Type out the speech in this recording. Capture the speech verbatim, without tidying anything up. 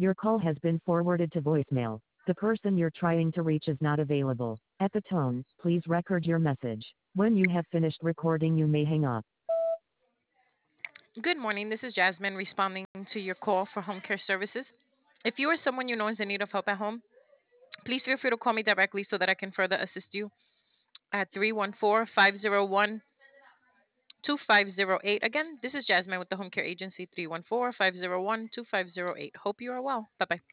Your call has been forwarded to voicemail. The person you're trying to reach is not available. At the tone, please record your message. When you have finished recording, you may hang up. Good morning. This is Jasmine responding to your call for home care services. If you or someone you know is in need of help at home, please feel free to call me directly so that I can further assist you at three one four, five zero one, two five zero eight. Again, this is Jasmine with the Home Care Agency, three one four, five zero one, two five zero eight. Hope you are well. Bye bye.